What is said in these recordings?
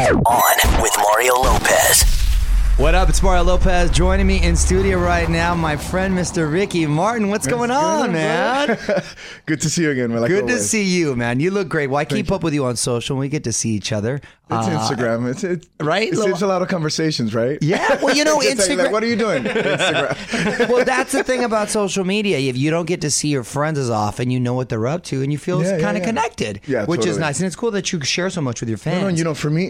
On with Mario Lopez. What up? It's Mario Lopez joining me in studio right now. My friend, Mr. Ricky Martin. What's going on, man? Good to see you again, man. Like Good to always. see you, man. You look great. Why keep up with you on social? We get to see each other. It's Instagram. It's right? It's a lot of conversations, right? Yeah. Well, you know, It's Instagram. like, what are you doing? Instagram. Well, that's the thing about social media. If you don't get to see your friends as often, you know what they're up to, and you feel kind of connected. Yeah, which is totally. nice, and it's cool that you share so much with your fans. No, you know, for me,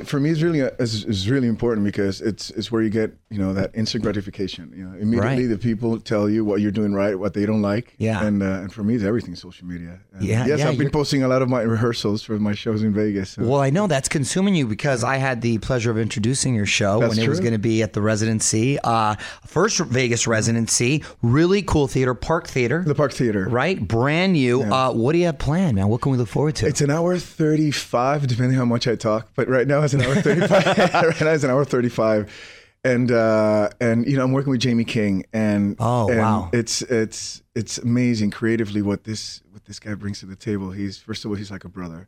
it's really important because it's where you get, you know, that instant gratification. You know, immediately the people tell you what you're doing right, what they don't like. Yeah. And for me, it's everything social media. And Yeah, I've been posting a lot of my rehearsals for my shows in Vegas. So. Well, I know that's consuming you because I had the pleasure of introducing your show That's when it was true. going to be at the residency. First Vegas residency, really cool theater, Park Theater. The Park Theater. Right? Brand new. Yeah. What do you have planned, man? What can we look forward to? It's an hour 35, depending how much I talk. But right now it's an hour 35. Right now it's an hour 35. And you know, I'm working with Jamie King, and wow. it's amazing creatively what this guy brings to the table. He's first of all, he's like a brother,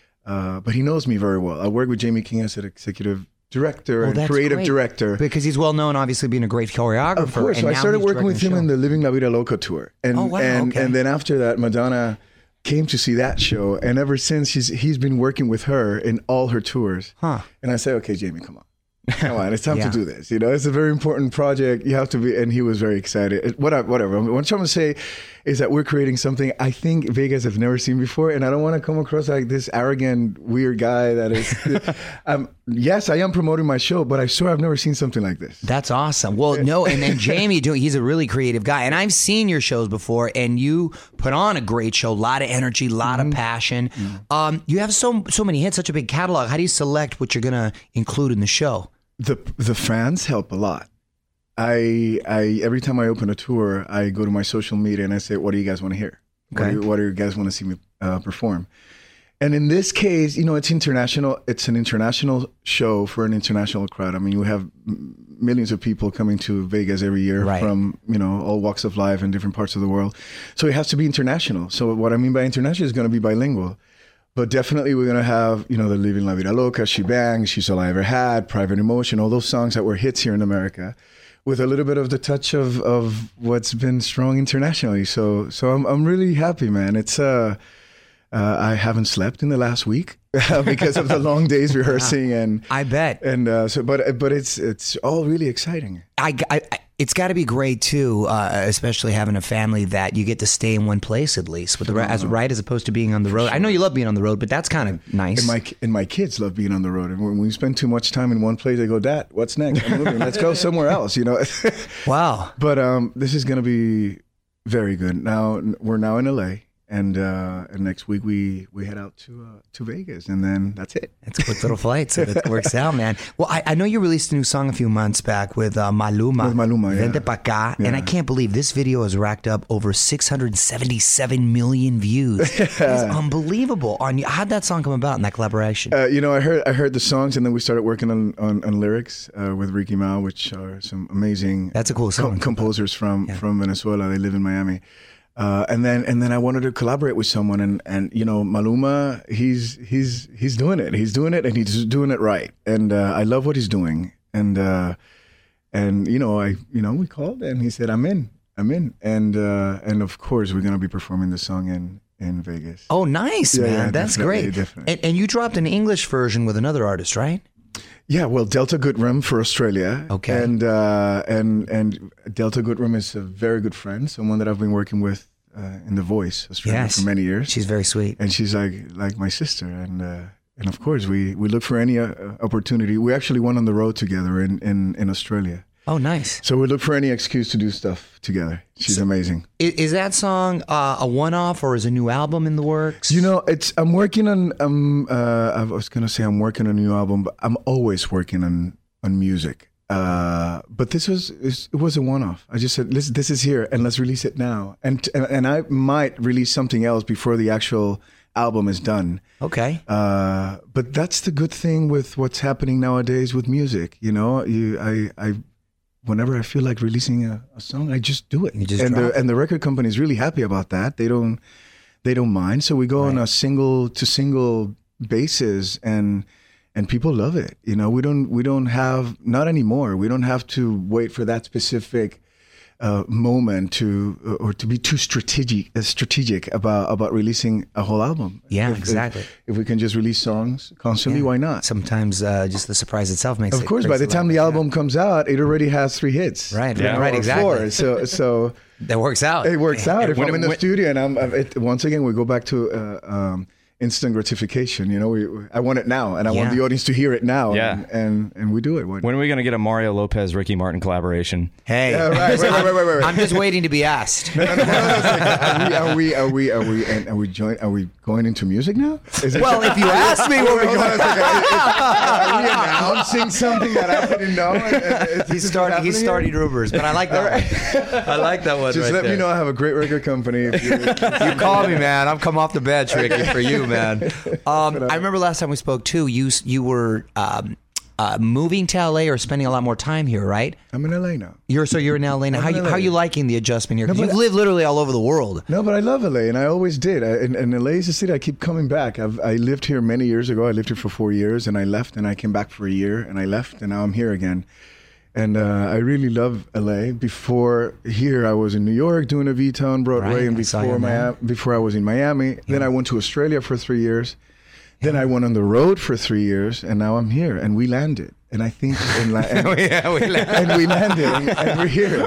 but he knows me very well. I work with Jamie King as an executive director and that's creative great. director. Because he's well known, obviously, being a great choreographer. Of course, and so I now started he's working with directing him the in the Living La Vida Loca tour, and Oh, wow, and okay. and then after that, Madonna came to see that show, and ever since he's been working with her in all her tours. Huh. And I said, okay, Jamie, come on, it's time Yeah. to do this. You know, it's a very important project. You have to be, and he was very excited. Whatever. What I'm trying to say is that we're creating something I think Vegas have never seen before, and I don't want to come across like this arrogant, weird guy that is. Yes, I am promoting my show, but I swear I've never seen something like this. That's awesome. Well, no, and then Jamie, he's a really creative guy. And I've seen your shows before, and you put on a great show, a lot of energy, a lot of passion. You have so many hits, such a big catalog. How do you select what you're going to include in the show? The fans help a lot. I every time I open a tour, I go to my social media and I say, what do you guys want to hear? Okay. What do you guys want to see me perform? And in this case, you know, it's international. It's an international show for an international crowd. I mean, you have millions of people coming to Vegas every year from, you know, all walks of life and different parts of the world. So it has to be international. So what I mean by international is going to be bilingual. But definitely we're going to have, you know, the Living La Vida Loca, She Bang, She's All I Ever Had, Private Emotion, all those songs that were hits here in America, with a little bit of the touch of what's been strong internationally. So I'm really happy, man. It's I haven't slept in the last week because of the long days rehearsing, and I bet. And but it's all really exciting. It's got to be great too, especially having a family that you get to stay in one place at least, with as opposed to being on the road. I know you love being on the road, but that's kind of nice. And my kids love being on the road. And when we spend too much time in one place, they go, "Dad, what's next? I'm moving. Let's go somewhere else." You know. Wow. But this is going to be very good. Now we're now in LA. And next week we head out to Vegas, and then that's it. It's a quick little flight, so that works out, man. Well, I know you released a new song a few months back with Maluma. With Maluma, yeah. Vente Pa' Cá, Yeah. and I can't believe this video has racked up over 677 million views. It's unbelievable. How'd that song come about in that collaboration? You know, I heard the songs, and then we started working on lyrics with Ricky Mao, which are some amazing. That's a cool song. Composers from Venezuela. They live in Miami. And then I wanted to collaborate with someone, and you know, Maluma, he's doing it. He's doing it, and he's doing it right. And I love what he's doing. And you know, we called, and he said, I'm in. And of course, we're gonna be performing the song in Vegas. Oh, nice, man. Yeah, That's great. Definitely. And you dropped an English version with another artist, right? Yeah, well, Delta Goodrum for Australia. Okay. And Delta Goodrum is a very good friend, someone that I've been working with in The Voice Australia for many years. She's very sweet. And she's like my sister. And of course, we look for any opportunity. We actually went on the road together in Australia. Oh, nice. So we look for any excuse to do stuff together. She's amazing. Is that song a one-off, or is a new album in the works? You know, I'm working on. I was gonna say I'm working on a new album, but I'm always working on music. But it was a one-off. I just said, listen, this is here, and let's release it now. And I might release something else before the actual album is done. Okay. But that's the good thing with what's happening nowadays with music. You know, I whenever I feel like releasing a song, I just do it. You just and drop it. the record company is really happy about that. They don't mind. So we go on a single to single basis, and and people love it. You know, we don't have, not anymore. We don't have to wait for that specific moment to be too strategic about releasing a whole album. Yeah, exactly. If we can just release songs constantly, why not? Sometimes just the surprise itself makes it. Of course, by the time the album comes out, it already has 3 hits. Right, right, exactly. 4. So that works out. It works out. If I'm in the studio and once again we go back to instant gratification. You know, I want it now, and I want the audience to hear it now. Yeah. And we do it. When are we going to get a Mario Lopez, Ricky Martin collaboration? Hey, right. Wait. I'm just waiting to be asked. No. Are we going into music now? Well, if you ask me, what we're going. Are we announcing something that I didn't know? He's starting rumors, but I like that one. I like that one. Just right let me know. I have a great record company. If you call me, man. I've come off the bench, Ricky, for you, man. I remember last time we spoke too. You were moving to LA or spending a lot more time here, right? I'm in LA now. You're in LA now. How are you liking the adjustment here? 'Cause you've lived literally all over the world. No, but I love LA, and I always did. And LA is a city I keep coming back. I lived here many years ago. I lived here for 4 years, and I left, and I came back for a year, and I left, and now I'm here again. And I really love LA. Before here, I was in New York doing a Vita on Broadway, and before I was in Miami. Yeah. Then I went to Australia for 3 years. Then I went on the road for 3 years, and now I'm here. And we landed. And I think we landed. And we landed, and we're here.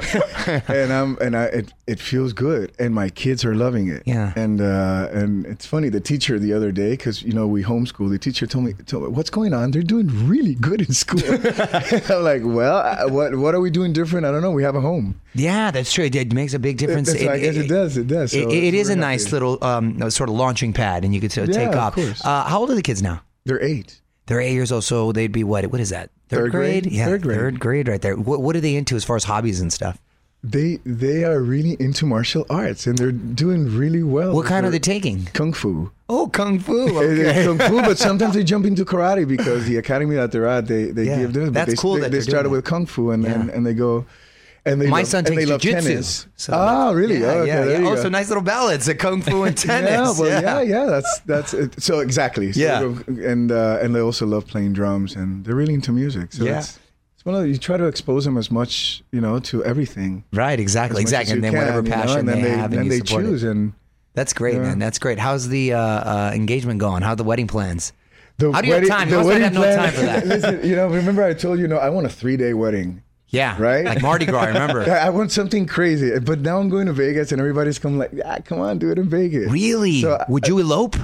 And it feels good, and my kids are loving it. Yeah. And it's funny. The teacher the other day, because we homeschool. The teacher told me, what's going on? They're doing really good in school. I'm like, well, what are we doing different? I don't know. We have a home. Yeah, that's true. It makes a big difference. I guess it does. It does. So it is a nice little sort of launching pad, and you could take off. Of course. How old are the kids now? They're 8. They're 8 years old, so they'd be what is that? Third grade? Yeah, third grade right there. What are they into as far as hobbies and stuff? They are really into martial arts, and they're doing really well. What kind are they taking? Kung Fu. Oh, Kung Fu. Okay. Kung Fu, but sometimes they jump into karate because the academy that they're at, they give them. That's cool. They started with Kung Fu, and they go. And my son takes jiu-jitsu. So really? Yeah, there you go. So nice little balance of Kung Fu and tennis. That's it. So exactly. So and they also love playing drums, and they're really into music. So it's one of you try to expose them as much, to everything. Right, exactly. And then whatever passion they have, and they choose. And that's great, man. That's great. How's the engagement going? How are the wedding plans? How do you have time? You must have no time for that. Listen, remember I told you, I want a 3-day wedding. Yeah. Right? Like Mardi Gras, I remember. I want something crazy. But now I'm going to Vegas, and everybody's coming come on, do it in Vegas. Really? So, would you elope?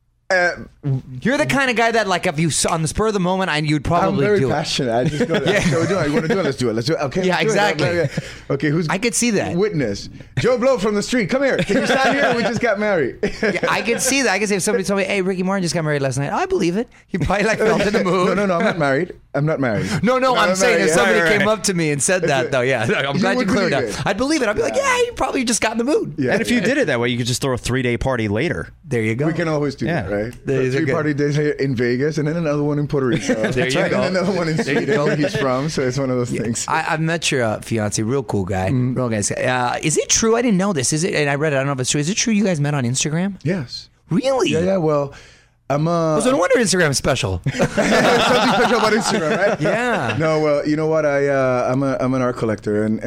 You're the kind of guy that, like, if you on the spur of the moment, you'd probably do it. I'm very passionate. I just go, you want to do it? Let's do it. Let's do it. Okay. Yeah, exactly. Okay, I could see that. Witness. Joe Blow from the street. Come here. Can you stand here? We just got married. I could see that. I could say if somebody told me, hey, Ricky Martin just got married last night. I believe it. You probably felt in the mood. No, I'm not married. No, I'm saying if somebody came up to me and said that, though, I'm glad you cleared it up. I'd believe it. I'd be like, you probably just got in the mood. Yeah, and if you did it that way, you could just throw a 3-day party later. There you go. We can always do that, right? 3 party days here in Vegas, and then another one in Puerto Rico. There you go. And another one in Sweden, where he's from. So it's one of those things. I've met your fiance, real cool guy. Real nice guy. Is it true? I didn't know this. Is it? And I read it. I don't know if it's true. Is it true you guys met on Instagram? Yes. Really? Yeah. Well, I'm so no wonder Instagram's special. Something special about Instagram, right? Yeah. No, well, you know what? I'm an art collector, and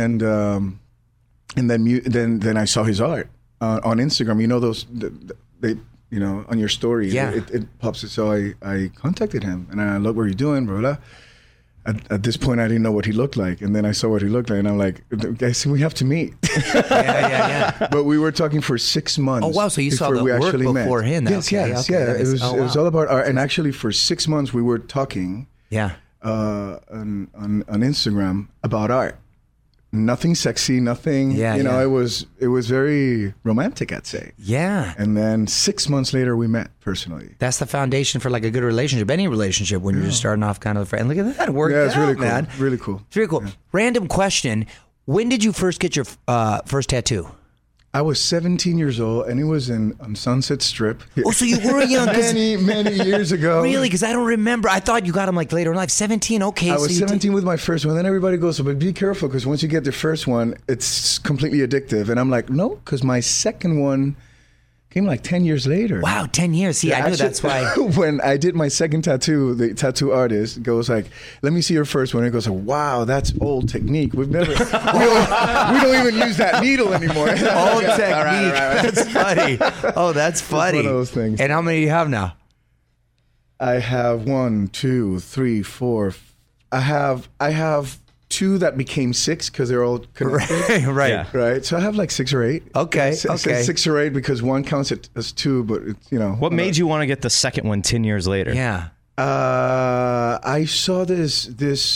then I saw his art on Instagram. Those they on your story. Yeah. It pops. So I contacted him, and I look, what are you doing, blah, blah. At this point, I didn't know what he looked like, and then I saw what he looked like, and I'm like, guys, we have to meet. Yeah. But we were talking for 6 months. Oh wow! So you saw the work beforehand. Yes. It was all about art, and actually for 6 months we were talking. Yeah. On Instagram about art. Nothing sexy, nothing. Yeah. It was very romantic, I'd say. Yeah. And then 6 months later, we met personally. That's the foundation for like a good relationship, any relationship, when you're just starting off kind of a friend. Look at that, it worked out, it's really cool, man. Really cool. It's really cool. Yeah. Random question: when did you first get your first tattoo? I was 17 years old, and it was on Sunset Strip. Oh, so you were young. many years ago. Really? Because I don't remember. I thought you got them like later in life. 17, okay. I was 17 with my first one. Then everybody goes, but be careful, because once you get the first one, it's completely addictive. And I'm like, no, because my second one Came like 10 years later. Wow, 10 years. See, I knew that's why. When I did my second tattoo, the tattoo artist goes like, "Let me see your first one." And it goes like, "Wow, that's old technique. We don't even use that needle anymore." Old technique. All right. That's funny. Oh, that's funny. It's one of those things. And how many do you have now? I have 1, 2, 3, 4. I have 2 that became 6 because they're all connected. Right. Yeah. Right. So I have like 6 or 8. Okay. Okay. 6 or 8 because one counts it as 2, but it's, What made you want to get the second one 10 years later? Yeah. I saw this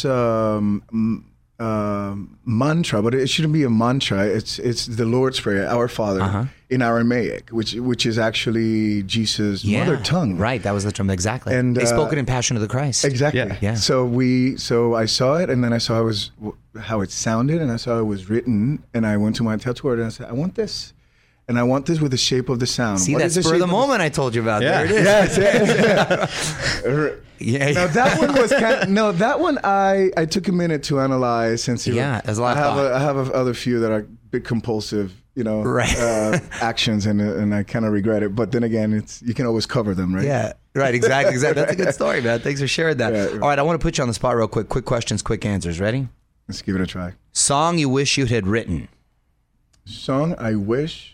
mantra, but it shouldn't be a mantra. It's the Lord's Prayer, Our Father, in Aramaic, which is actually Jesus' mother tongue. Right, that was the term exactly. And they spoke it in Passion of the Christ. Exactly. Yeah. So I saw it, and then I saw how it sounded, and I saw it was written, and I went to my tattoo artist and I said, "I want this." And I want this with the shape of the sound. See, that's spur of the moment I told you about. Yeah. There it is. Yes. Yeah. Now that one was that one I took a minute to analyze since there's a lot of thought. I have other few that are big compulsive, Right. actions, and I kind of regret it. But then again, you can always cover them, right? Yeah, right, exactly. That's a good story, man. Thanks for sharing that. Yeah. All right, I want to put you on the spot real quick. Quick questions, quick answers. Ready? Let's give it a try. Song you wish you had written. Song I wish.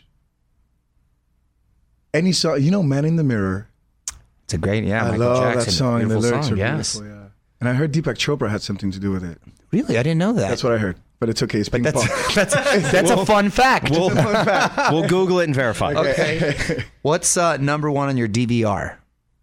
Any song, Man in the Mirror. It's a great, I Michael love Jackson. that song, and the Beautiful lyrics song, are yes. beautiful. Yeah. And I heard Deepak Chopra had something to do with it. Really, I didn't know that. That's what I heard. But it's okay. It's ping pong. That's a fun fact. We'll Google it and verify. Okay. What's number one on your DVR?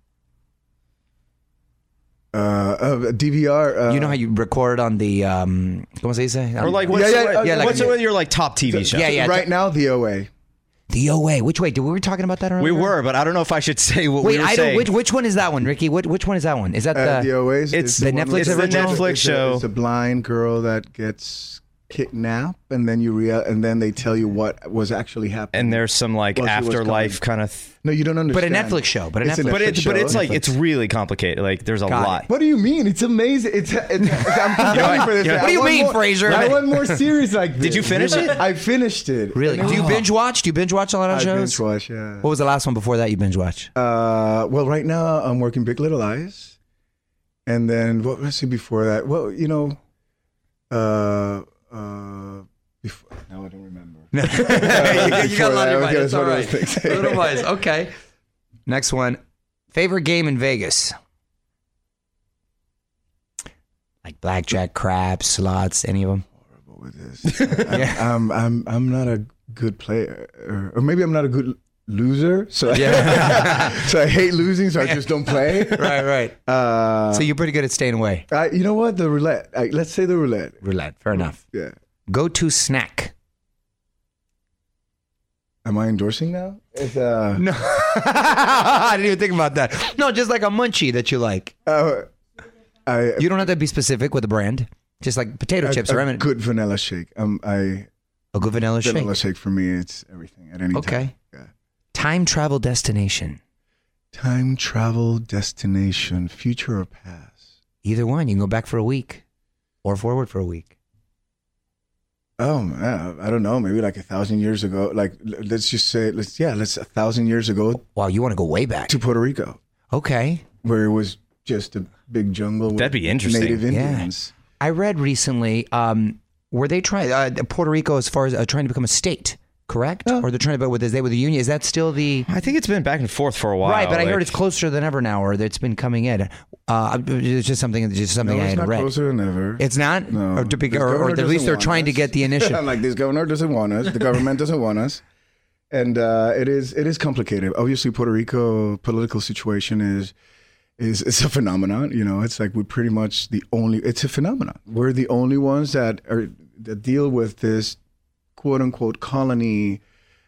DVR. You know how you record on the ¿cómo se dice? Or like, what's your like top TV show? Yeah. Right now, the OA. The OA. Which way? We were talking about that earlier? We were, but I don't know if I should say what we were I saying. don't. Which one is that one, Ricky? Which one is that one? Is that The OA? It's the one Netflix with- original? It's the Netflix show. It's a blind girl that gets kidnapped, and then and then they tell you what was actually happening. And there's some like While she was afterlife coming. kind of. No, you don't understand. But a Netflix show. It's a But it's show. like it's really complicated. Like there's a Got lot. it. What do you mean? It's amazing. I'm preparing for this. What I do you want mean, more- Fraser? I want more series like this. Did you finish it? I finished it. Really? And Do you it- binge watch? Do you binge watch a lot of I shows? binge watch, yeah. What was the last one before that you binge watch? Well, right now I'm working Big Little Lies, and then what was it before that? Well, before, no, I don't remember. You got a lot on your mind. It's all right. Things. Little Lies. Okay. Next one. Favorite game in Vegas? Like blackjack, craps, slots, any of them? Horrible with this. I'm not a good player, or maybe I'm not a good loser. So so I hate losing, so I just don't play. Right. So you're pretty good at staying away. You know what? The roulette. Let's say the roulette. Roulette. Fair enough. Yeah. Go-to snack? Am I endorsing now? It's, No. I didn't even think about that. No, just like a munchie that you like. You don't have to be specific with a brand. Just like potato chips or a M&M. good vanilla shake. A good vanilla shake? Vanilla shake for me, it's everything at any time. Okay. Yeah. Time travel destination? Time travel destination, future or past? Either one. You can go back for a week or forward for a week. Oh man, I don't know. Maybe like 1,000 years ago. Like let's just say, let's 1,000 years ago Wow, you want to go way back. to Puerto Rico, Okay. where it was just a big jungle with That'd be interesting. native Yeah. Indians. I read recently, were they trying Puerto Rico as far as trying to become a state, correct? Or they're trying to with the union? Is that still the I think it's been back and forth for a while. right? But I like- heard it's closer than ever now, or that it's been coming in. It's just something. No, I it's had not read. closer than ever. It's not, No. or, This or at governor least doesn't they're want trying to us. get the initiative. I'm like, this governor doesn't want us. The government doesn't want us. And it is complicated. Obviously, Puerto Rico political situation is a phenomenon. It's like we're pretty much it's a phenomenon. We're the only ones that deal with this quote unquote colony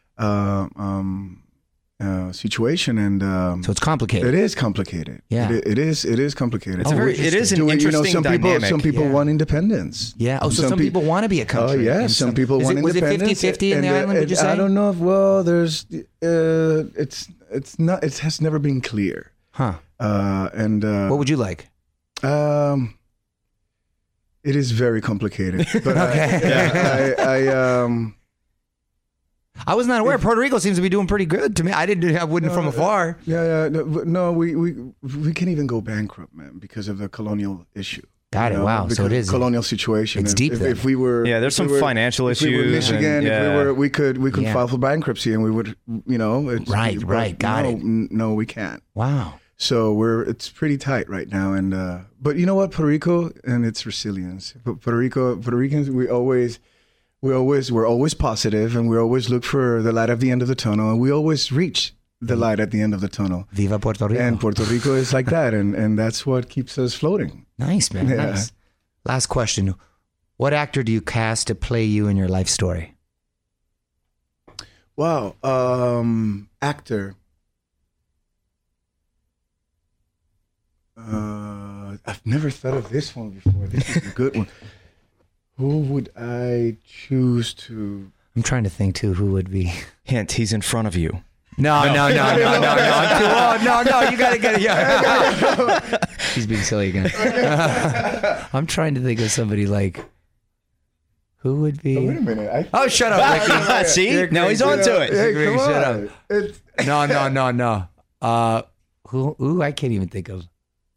situation, and So it's complicated. it is complicated. Yeah. it is complicated. It is an interesting some dynamic. people want independence. Yeah. Oh, so some people want to be a country. Oh yeah, and some people want Was it independence. 50-50 in the And, island? Would you say? I don't know if there's it's not. It has never been clear. Huh. What would you like? It is very complicated. But I was not aware. Puerto Rico seems to be doing pretty good to me. I wouldn't from afar. Yeah. No, we can't even go bankrupt, man, because of the colonial issue. Got it. Wow. So it is colonial situation. It's deep. If we were, there's some financial issues. If we were Michigan, and, we could file for bankruptcy, and we would, Right. Got it. No, we can't. Wow. So it's pretty tight right now, and but you know what, Puerto Rico and its resilience. Puerto Ricans, we're always positive, and we always look for the light at the end of the tunnel, and we always reach the light at the end of the tunnel. Viva Puerto Rico. And Puerto Rico is like that, and that's what keeps us floating. Nice, man. Yeah. Nice. Last question. What actor do you cast to play you in your life story? Wow. Actor. I've never thought of this one before. This is a good one. Who would I choose to? I'm trying to think too. Who would be? Hint: he's in front of you. No. I'm too old. No. You gotta get it. Yeah. He's being silly again. I'm trying to think of somebody like. Who would be? Oh, wait a minute. Shut up, Ricky. See? Now he's on to it. Hey, come Shut on. up. No. Who I can't even think of.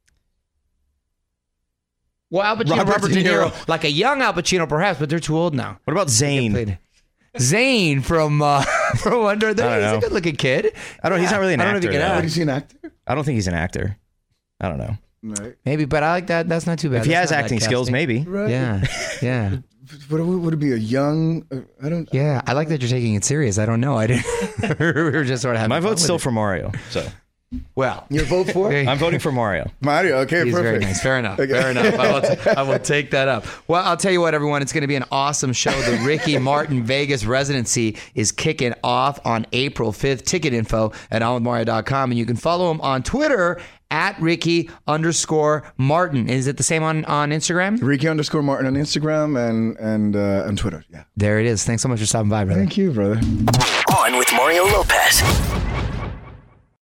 Well, Al Pacino, Robert De Niro. Like a young Al Pacino, perhaps, but they're too old now. What about Zane? Zane from Under the. I don't know. He's a good-looking kid. I don't. He's not really an actor. Is he an actor? I don't think he's an actor. I don't know. Right. Maybe, but I like that. That's not too bad. If he has acting skills, maybe. Right. Yeah. Would it be a young? I don't. Yeah, I like that you're taking it serious. I don't know. I didn't. We were just sort of having My fun vote's with still it. for Mario. So Well, Your vote for? I'm voting for Mario. Mario. Okay, he's perfect. very nice. Fair enough. Okay. Fair enough. I will take that up. Well, I'll tell you what, everyone. It's going to be an awesome show. The Ricky Martin Vegas residency is kicking off on April 5th. Ticket info at onwithmario.com. And you can follow him on Twitter at Ricky_Martin. Is it the same on Instagram? Ricky_Martin on Instagram and on Twitter. Yeah. There it is. Thanks so much for stopping by, brother. Thank you, brother. On with Mario Lopez.